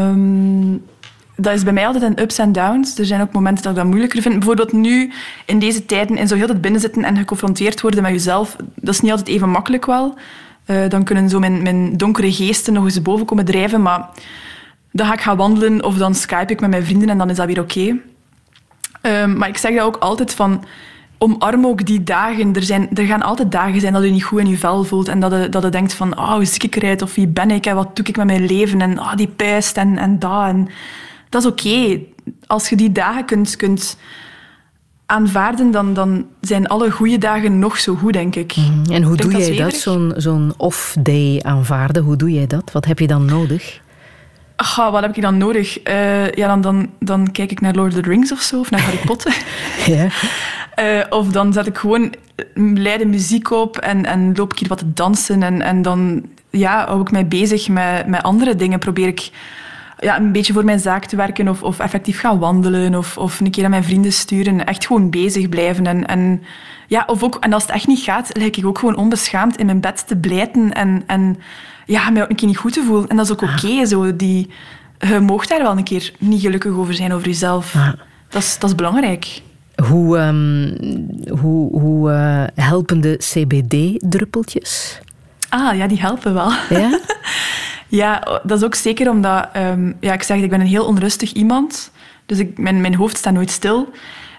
Speaker 6: Dat is bij mij altijd een ups en downs. Er zijn ook momenten dat ik dat moeilijker vind. Bijvoorbeeld nu, in deze tijden, in zo heel het binnenzitten en geconfronteerd worden met jezelf, dat is niet altijd even makkelijk wel. Dan kunnen zo mijn donkere geesten nog eens boven komen drijven, maar dan ga ik gaan wandelen of dan skype ik met mijn vrienden en dan is dat weer oké. Maar ik zeg dat ook altijd van, omarm ook die dagen. Er gaan altijd dagen zijn dat je niet goed in je vel voelt en dat je denkt van, hoe zie ik eruit of wie ben ik en wat doe ik met mijn leven en die puist en dat. En dat is oké. Als je die dagen kunt aanvaarden, dan zijn alle goede dagen nog zo goed, denk ik.
Speaker 2: En hoe doe jij dat, zo'n off-day aanvaarden? Hoe doe jij dat? Wat heb je dan nodig?
Speaker 6: Wat heb ik dan nodig? Dan kijk ik naar Lord of the Rings of zo, of naar Harry Potter.
Speaker 2: Ja.
Speaker 6: Of dan zet ik gewoon luide muziek op en loop ik hier wat te dansen. En dan hou ik mij bezig met andere dingen. Probeer ik een beetje voor mijn zaak te werken of effectief gaan wandelen of een keer aan mijn vrienden sturen. Echt gewoon bezig blijven. En als het echt niet gaat, lijk ik ook gewoon onbeschaamd in mijn bed te blijten en mij ook een keer niet goed te voelen. En dat is ook oké. Je mag daar wel een keer niet gelukkig over zijn, over jezelf. Dat is belangrijk.
Speaker 2: Hoe helpen de CBD-druppeltjes?
Speaker 6: Die helpen wel.
Speaker 2: Ja?
Speaker 6: Ja, dat is ook zeker omdat... ik zeg, ik ben een heel onrustig iemand. Dus mijn hoofd staat nooit stil.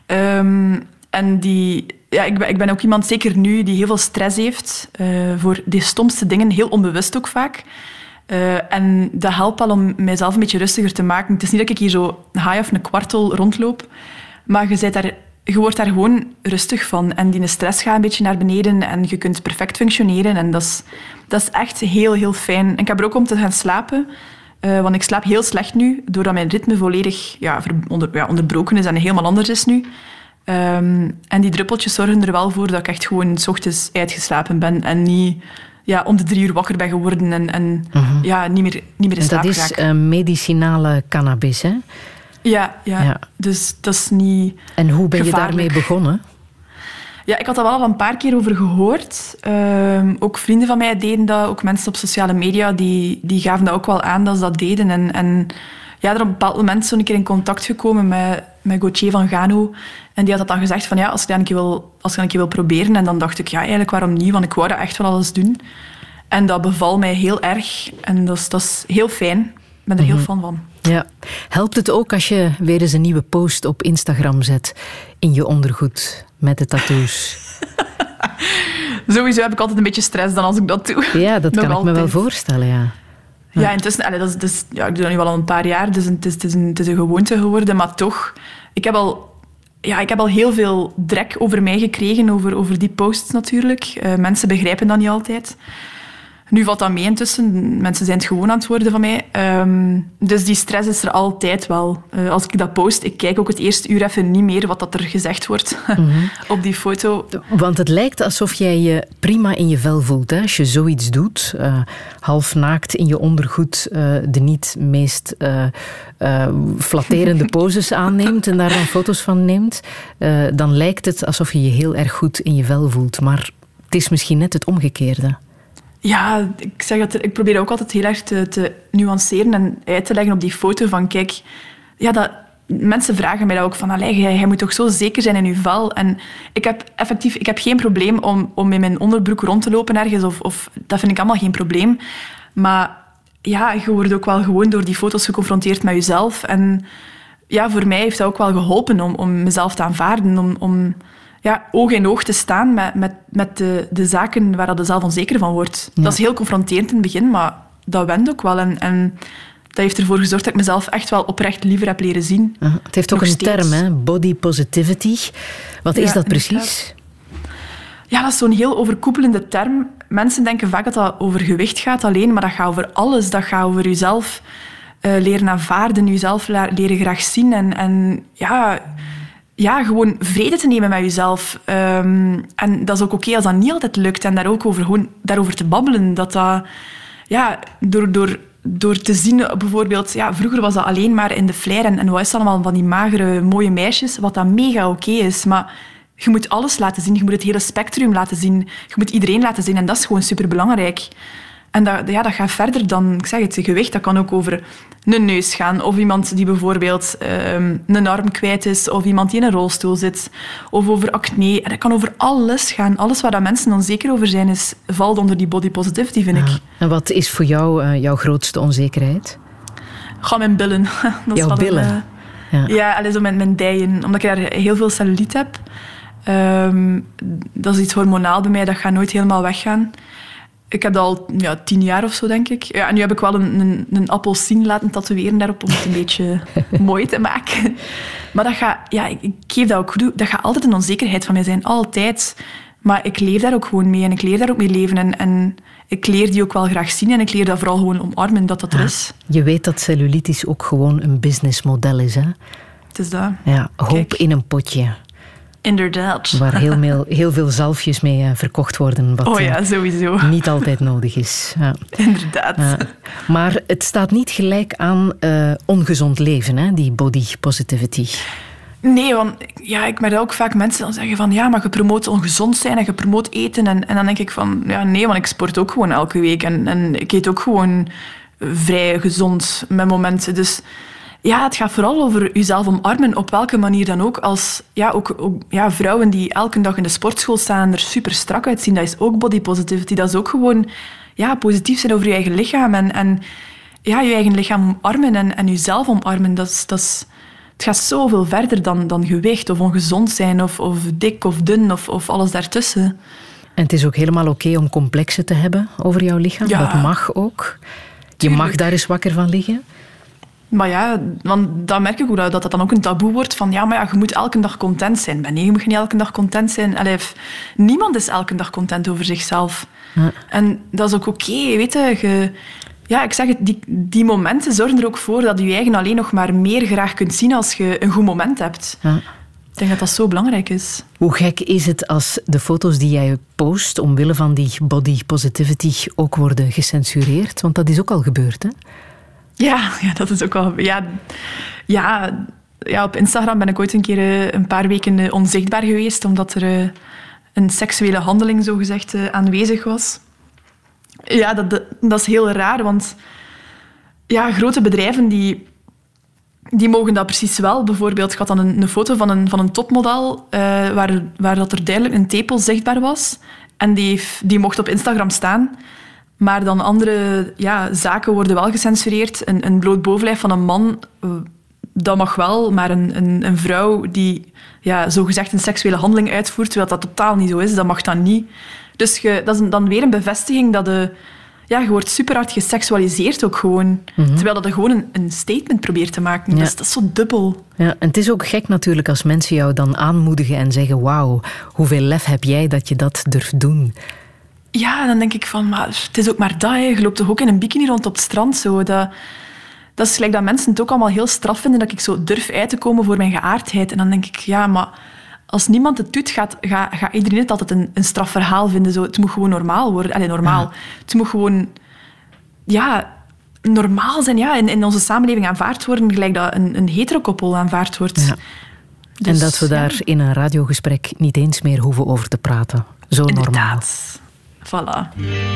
Speaker 6: Ik ben ook iemand, zeker nu, die heel veel stress heeft. Voor de stomste dingen, heel onbewust ook vaak. En dat helpt al om mijzelf een beetje rustiger te maken. Het is niet dat ik hier zo high of een kwartel rondloop. Maar je wordt daar gewoon rustig van. En die stress gaat een beetje naar beneden en je kunt perfect functioneren. En dat is echt heel, heel fijn. En ik heb er ook om te gaan slapen. Want ik slaap heel slecht nu, doordat mijn ritme volledig onderbroken is en helemaal anders is nu. En die druppeltjes zorgen er wel voor dat ik echt gewoon 's ochtends uitgeslapen ben en niet om de 3 uur wakker ben geworden en niet meer in slaap raak.
Speaker 2: Dat is medicinale cannabis, hè?
Speaker 6: Ja. Dus dat is niet
Speaker 2: En hoe ben je
Speaker 6: gevaarlijk.
Speaker 2: daarmee begonnen?
Speaker 6: Ja, ik had daar wel al een paar keer over gehoord. Ook vrienden van mij deden dat. Ook mensen op sociale media die gaven dat ook wel aan dat ze dat deden. En er op een bepaald moment zo een keer in contact gekomen met Gauthier van Gano. En die had dat dan gezegd van als je dat een keer wil proberen. En dan dacht ik, eigenlijk waarom niet? Want ik wou dat echt wel alles doen. En dat beval mij heel erg. En dat is heel fijn. Ik ben er heel fan van.
Speaker 2: Ja. Helpt het ook als je weer eens een nieuwe post op Instagram zet in je ondergoed met de tattoos?
Speaker 6: Sowieso heb ik altijd een beetje stress dan als ik dat doe.
Speaker 2: Ja, dat kan ik me wel voorstellen, ja.
Speaker 6: Ja, intussen, ik doe dat nu wel al een paar jaar, dus het is een gewoonte geworden, maar toch, ik heb al heel veel drek over mij gekregen, over die posts natuurlijk. Mensen begrijpen dat niet altijd. Nu valt dat mee intussen. Mensen zijn het gewoon aan het worden van mij. Dus die stress is er altijd wel. Als ik dat post, ik kijk ook het eerste uur even niet meer wat dat er gezegd wordt op die foto.
Speaker 2: Want het lijkt alsof jij je prima in je vel voelt. Hè? Als je zoiets doet, half naakt in je ondergoed, de niet meest flatterende poses aanneemt en daar dan foto's van neemt, dan lijkt het alsof je je heel erg goed in je vel voelt. Maar het is misschien net het omgekeerde.
Speaker 6: Ja, ik probeer ook altijd heel erg te nuanceren en uit te leggen op die foto van kijk, mensen vragen mij dat ook van jij moet toch zo zeker zijn in je vel. En ik heb geen probleem om in mijn onderbroek rond te lopen ergens of dat vind ik allemaal geen probleem. Maar ja, je wordt ook wel gewoon door die foto's geconfronteerd met jezelf. En ja, voor mij heeft dat ook wel geholpen om mezelf te aanvaarden, om oog in oog te staan met de zaken waar je zelf onzeker van wordt. Ja. Dat is heel confronterend in het begin, maar dat went ook wel. En dat heeft ervoor gezorgd dat ik mezelf echt wel oprecht liever heb leren zien.
Speaker 2: Het heeft ook een term, hè? Body positivity. Wat is dat precies?
Speaker 6: Ja, dat is zo'n heel overkoepelende term. Mensen denken vaak dat dat over gewicht gaat alleen, maar dat gaat over alles. Dat gaat over jezelf leren aanvaarden, jezelf leren graag zien en gewoon vrede te nemen met jezelf. En dat is ook oké als dat niet altijd lukt. En daarover te babbelen. Door te zien, bijvoorbeeld... Ja, vroeger was dat alleen maar in de flair. En wat is het allemaal van die magere, mooie meisjes? Wat dat mega oké is. Maar je moet alles laten zien. Je moet het hele spectrum laten zien. Je moet iedereen laten zien. En dat is gewoon superbelangrijk. En dat gaat verder dan, ik zeg het, gewicht. Dat kan ook over een neus gaan. Of iemand die bijvoorbeeld een arm kwijt is. Of iemand die in een rolstoel zit. Of over acne. En dat kan over alles gaan. Alles waar dat mensen onzeker over zijn, valt onder die body positivity, vind ik.
Speaker 2: En wat is voor jou jouw grootste onzekerheid?
Speaker 6: Mijn billen. Dat
Speaker 2: jouw billen?
Speaker 6: Zo mijn dijen. Omdat ik daar heel veel cellulite heb. Dat is iets hormonaal bij mij. Dat gaat nooit helemaal weggaan. Ik heb dat al 10 jaar of zo, denk ik. Ja, en nu heb ik wel een appelsien laten tatoeëren daarop om het een beetje mooi te maken. Maar ik geef dat ook goed. Dat gaat altijd een onzekerheid van mij zijn. Altijd. Maar ik leef daar ook gewoon mee en ik leer daar ook mee leven. En ik leer die ook wel graag zien en ik leer dat vooral gewoon omarmen dat er is.
Speaker 2: Je weet dat cellulitis ook gewoon een businessmodel is, hè?
Speaker 6: Het is dat.
Speaker 2: Ja, hoop in een potje.
Speaker 6: Inderdaad.
Speaker 2: Waar heel veel zalfjes mee verkocht worden. Wat
Speaker 6: sowieso.
Speaker 2: Niet altijd nodig is. Ja.
Speaker 6: Inderdaad.
Speaker 2: Maar het staat niet gelijk aan ongezond leven, hè, die body positivity.
Speaker 6: Nee, want ik merk ook vaak mensen dan zeggen van maar je promoot ongezond zijn en je promoot eten. En dan denk ik van nee, want ik sport ook gewoon elke week. En ik eet ook gewoon vrij gezond met momenten. Dus het gaat vooral over jezelf omarmen, op welke manier dan ook. Als vrouwen die elke dag in de sportschool staan en er super strak uitzien, dat is ook body positivity. Dat is ook gewoon positief zijn over je eigen lichaam. En je eigen lichaam omarmen en jezelf omarmen. Het gaat zoveel verder dan gewicht of ongezond zijn of dik of dun of alles daartussen.
Speaker 2: En het is ook helemaal oké om complexen te hebben over jouw lichaam. Ja. Dat mag ook. Je mag daar eens wakker van liggen.
Speaker 6: Maar want dan merk ik ook dat dan ook een taboe wordt van je moet elke dag content zijn. Maar nee, je moet niet elke dag content zijn. Niemand is elke dag content over zichzelf. Ja. En dat is ook oké, weet je. Ik zeg het, die momenten zorgen er ook voor dat je eigen alleen nog maar meer graag kunt zien als je een goed moment hebt. Ja. Ik denk dat dat zo belangrijk is.
Speaker 2: Hoe gek is het als de foto's die jij post omwille van die body positivity ook worden gecensureerd? Want dat is ook al gebeurd, hè?
Speaker 6: Ja, dat is ook wel... op Instagram ben ik ooit een keer een paar weken onzichtbaar geweest, omdat er een seksuele handeling zogezegd aanwezig was. Ja, dat is heel raar, want grote bedrijven die mogen dat precies wel. Bijvoorbeeld, ik had dan een foto van een topmodel waar dat er duidelijk een tepel zichtbaar was. En die mocht op Instagram staan. Maar dan andere zaken worden wel gecensureerd. Een bloot bovenlijf van een man, dat mag wel. Maar een vrouw die zogezegd een seksuele handeling uitvoert, terwijl dat totaal niet zo is, dat mag dan niet. Dus dat is dan weer een bevestiging dat je wordt super hard geseksualiseerd ook gewoon. Mm-hmm. Terwijl dat je gewoon een statement probeert te maken. Ja. Dus dat is zo dubbel.
Speaker 2: Ja, en het is ook gek natuurlijk als mensen jou dan aanmoedigen en zeggen wauw, hoeveel lef heb jij dat je dat durft doen.
Speaker 6: Ja, dan denk ik van, maar het is ook maar dat. Hè. Je loopt toch ook in een bikini rond op het strand. Zo. Dat is gelijk dat mensen het ook allemaal heel straf vinden dat ik zo durf uit te komen voor mijn geaardheid. En dan denk ik, ja, maar als niemand het doet, gaat iedereen het altijd een straf verhaal vinden. Zo. Het moet gewoon normaal worden. Allee, normaal. Ja. Het moet gewoon... Ja, normaal zijn. Ja, in onze samenleving aanvaard worden, gelijk dat een heterokoppel aanvaard wordt. Ja.
Speaker 2: Dus, en dat we daar in een radiogesprek niet eens meer hoeven over te praten. Zo normaal.
Speaker 6: Voilà.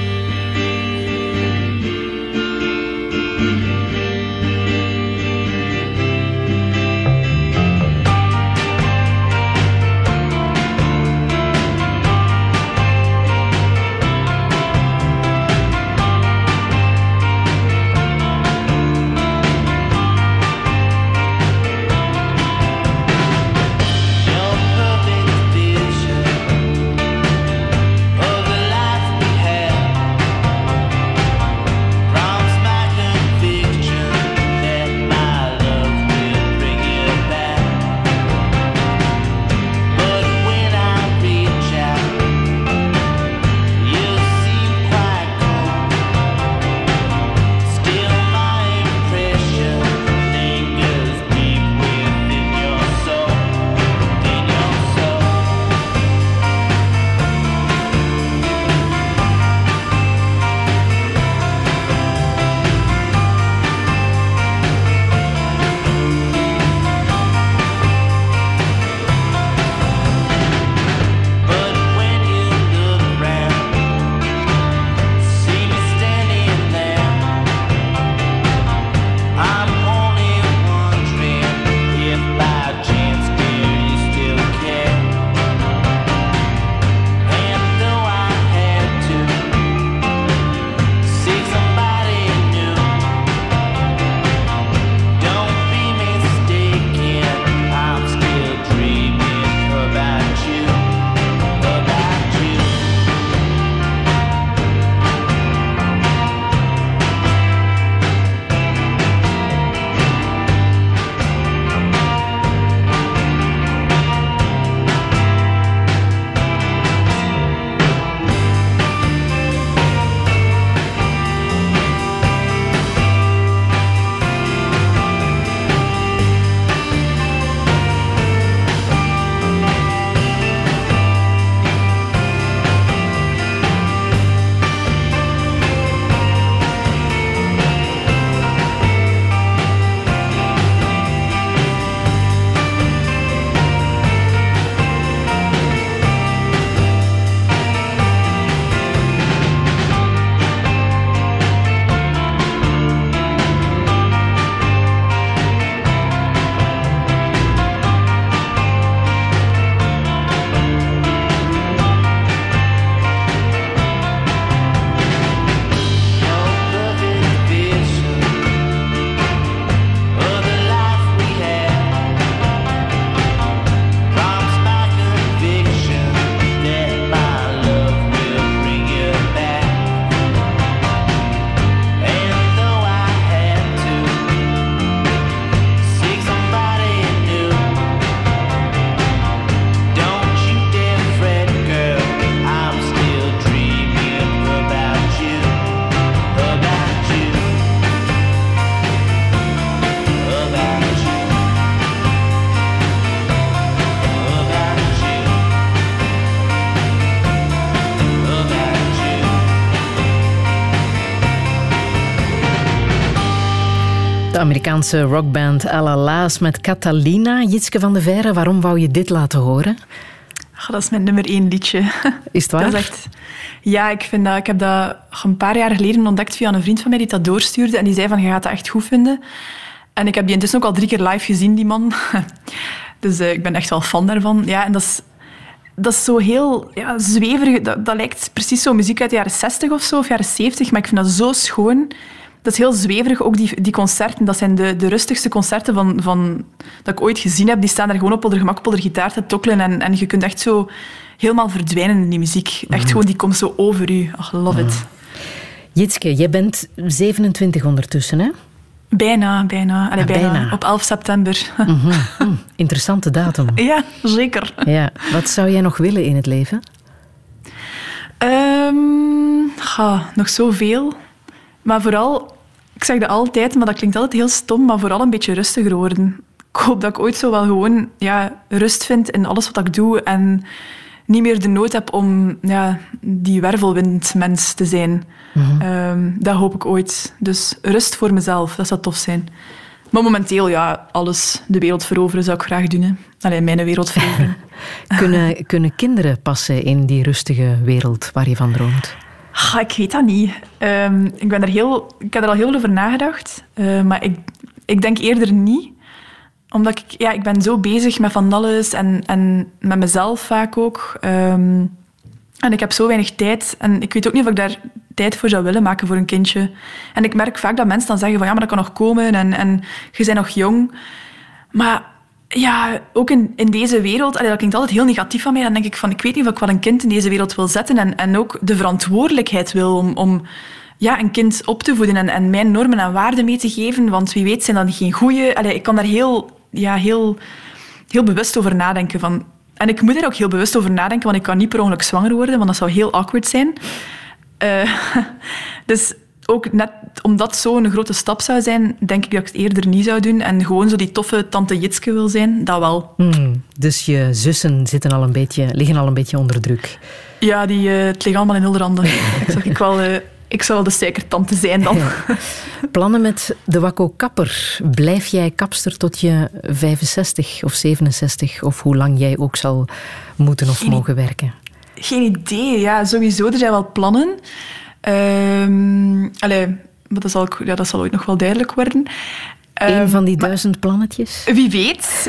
Speaker 2: Amerikaanse rockband Alala's met Catalina. Jitske van de Veire, waarom wou je dit laten horen?
Speaker 6: Dat is mijn nummer 1 liedje.
Speaker 2: Is het waar?
Speaker 6: Dat is echt... Ja, ik heb dat een paar jaar geleden ontdekt via een vriend van mij die dat doorstuurde. En die zei van, je gaat dat echt goed vinden. En ik heb die intussen ook al 3 keer live gezien, die man. Dus ik ben echt wel fan daarvan. Ja, en dat is zo heel zweverig. Dat lijkt precies zo muziek uit de jaren 60 of zo, of jaren 70. Maar ik vind dat zo schoon. Dat is heel zweverig, ook die concerten. Dat zijn de rustigste concerten van dat ik ooit gezien heb. Die staan er gewoon op de gemak op de gitaar te tokkelen. En je kunt echt zo helemaal verdwijnen in die muziek. Echt gewoon, die komt zo over u. Ach, love it.
Speaker 2: Jitske, jij bent 27 ondertussen, hè?
Speaker 6: Bijna. Bijna. Op 11 september.
Speaker 2: Interessante datum.
Speaker 6: Ja, zeker.
Speaker 2: Ja. Wat zou jij nog willen in het leven?
Speaker 6: Nog zoveel. Maar vooral, ik zeg dat altijd, maar dat klinkt altijd heel stom, maar vooral een beetje rustiger worden. Ik hoop dat ik ooit zo wel gewoon rust vind in alles wat ik doe en niet meer de nood heb om die wervelwindmens te zijn. Mm-hmm. Dat hoop ik ooit. Dus rust voor mezelf, dat zou tof zijn. Maar momenteel, alles de wereld veroveren zou ik graag doen. Hè. Allee, mijn wereld veroveren.
Speaker 2: Kunnen kinderen passen in die rustige wereld waar je van droomt?
Speaker 6: Ik weet dat niet. Ik heb er al heel veel over nagedacht. Maar ik denk eerder niet. Omdat ik ben zo bezig met van alles en met mezelf vaak ook. En ik heb zo weinig tijd. En ik weet ook niet of ik daar tijd voor zou willen maken voor een kindje. En ik merk vaak dat mensen dan zeggen van maar dat kan nog komen en je bent nog jong. Maar ook in deze wereld, dat klinkt altijd heel negatief van mij. Dan denk ik van, ik weet niet of ik wel een kind in deze wereld wil zetten en ook de verantwoordelijkheid wil om een kind op te voeden en mijn normen en waarden mee te geven. Want wie weet zijn dat geen goeie. Ik kan daar heel bewust over nadenken van. En ik moet er ook heel bewust over nadenken, want ik kan niet per ongeluk zwanger worden, want dat zou heel awkward zijn. Dus ook net omdat zo'n grote stap zou zijn, denk ik dat ik het eerder niet zou doen. En gewoon zo die toffe tante Jitske wil zijn, dat wel.
Speaker 2: Dus je zussen liggen al een beetje onder druk.
Speaker 6: Ja, het ligt allemaal in Hilderanden. Ik zou wel de suikertante zijn dan. Ja.
Speaker 2: Plannen met de Wakko Kapper. Blijf jij kapster tot je 65 of 67? Of hoe lang jij ook zal moeten of mogen werken?
Speaker 6: Geen idee. Ja, sowieso. Er zijn wel plannen. Maar dat zal ooit nog wel duidelijk worden.
Speaker 2: Eén van die 1000 plannetjes?
Speaker 6: Wie weet.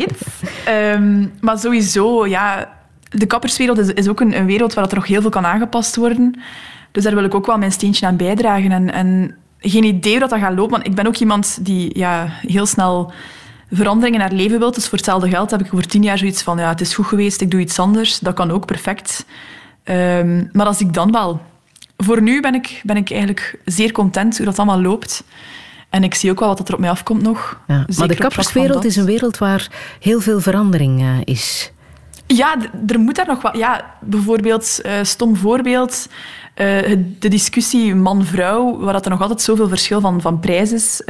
Speaker 6: Maar sowieso, de kapperswereld is ook een wereld waar er nog heel veel kan aangepast worden. Dus daar wil ik ook wel mijn steentje aan bijdragen. En geen idee hoe dat gaat lopen. Want ik ben ook iemand die heel snel veranderingen naar leven wil. Dus voor hetzelfde geld heb ik over 10 jaar zoiets van het is goed geweest, ik doe iets anders. Dat kan ook perfect. Maar als ik dan wel... Voor nu ben ik eigenlijk zeer content hoe dat allemaal loopt. En ik zie ook wel wat er op mij afkomt nog.
Speaker 2: Ja, maar de kapperswereld is een wereld waar heel veel verandering is.
Speaker 6: Ja, er moet daar nog wat... Ja, bijvoorbeeld, stom voorbeeld... de discussie man-vrouw, waar dat er nog altijd zoveel verschil van prijs is,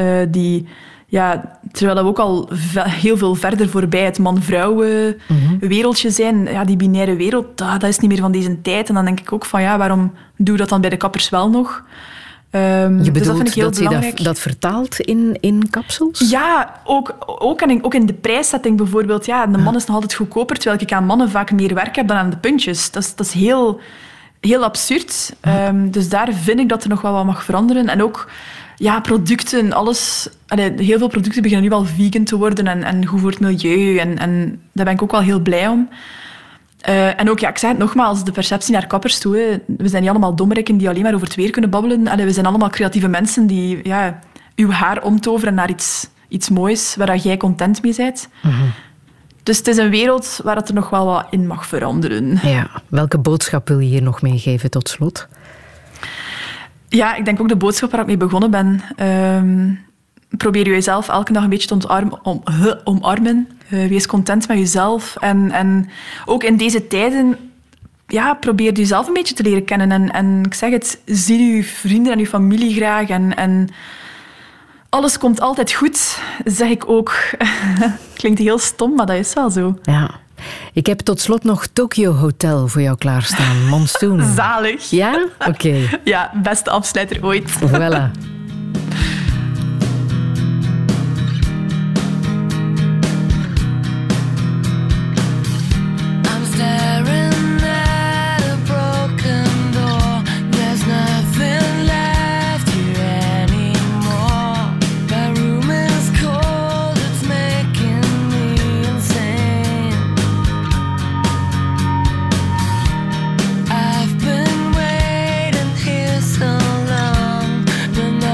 Speaker 6: terwijl we ook al heel veel verder voorbij het man-vrouw wereldje zijn. Ja, die binaire wereld, dat is niet meer van deze tijd. En dan denk ik ook van, waarom doe je dat dan bij de kappers wel nog?
Speaker 2: Je bedoelt
Speaker 6: dus dat vind ik heel
Speaker 2: dat
Speaker 6: belangrijk.
Speaker 2: je dat vertaalt in kapsels?
Speaker 6: Ja, ook in de prijszetting bijvoorbeeld. Ja, de man is nog altijd goedkoper, terwijl ik aan mannen vaak meer werk heb dan aan de puntjes. Dat is heel... Heel absurd. Dus daar vind ik dat er nog wel wat mag veranderen. En ook producten, alles... heel veel producten beginnen nu wel vegan te worden en goed voor het milieu. En daar ben ik ook wel heel blij om. En ook, ik zei het nogmaals, de perceptie naar kappers toe. Hè. We zijn niet allemaal dommerikken die alleen maar over het weer kunnen babbelen. We zijn allemaal creatieve mensen die uw haar omtoveren naar iets moois, waar jij content mee bent. Mm-hmm. Dus het is een wereld waar het er nog wel wat in mag veranderen.
Speaker 2: Ja. Welke boodschap wil je hier nog meegeven tot slot?
Speaker 6: Ja, ik denk ook de boodschap waar ik mee begonnen ben. Probeer jezelf elke dag een beetje te omarmen. Wees content met jezelf. En ook in deze tijden, probeer jezelf een beetje te leren kennen. En ik zeg het, zie je vrienden en je familie graag. En alles komt altijd goed, zeg ik ook. Klinkt heel stom, maar dat is wel zo.
Speaker 2: Ja. Ik heb tot slot nog Tokyo Hotel voor jou klaarstaan. Monsoon.
Speaker 6: Zalig.
Speaker 2: Ja? Oké.
Speaker 6: Ja, beste afsluiter ooit.
Speaker 2: Voilà.
Speaker 8: The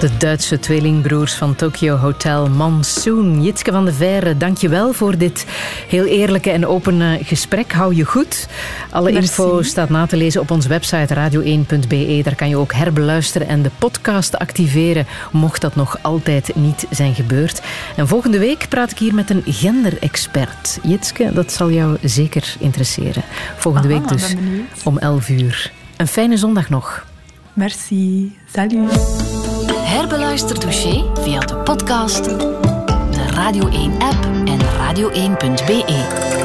Speaker 2: De Duitse tweelingbroers van Tokyo Hotel Monsoon. Jitske van de Veire, dank je wel voor dit heel eerlijke en open gesprek. Hou je goed. Alle info staat na te lezen op onze website radio1.be. Daar kan je ook herbeluisteren en de podcast activeren, mocht dat nog altijd niet zijn gebeurd. En volgende week praat ik hier met een genderexpert. Jitske, dat zal jou zeker interesseren. Volgende week dus om 11:00. Een fijne zondag nog.
Speaker 6: Merci. Salut.
Speaker 8: Herbeluister Touché via de podcast, de Radio 1-app en radio1.be.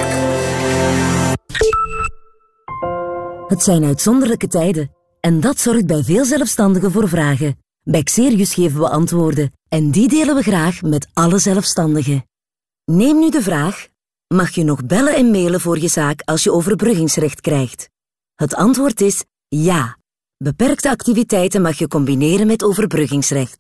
Speaker 9: Het zijn uitzonderlijke tijden en dat zorgt bij veel zelfstandigen voor vragen. Bij Xerius geven we antwoorden en die delen we graag met alle zelfstandigen. Neem nu de vraag: mag je nog bellen en mailen voor je zaak als je overbruggingsrecht krijgt? Het antwoord is ja. Beperkte activiteiten mag je combineren met overbruggingsrecht.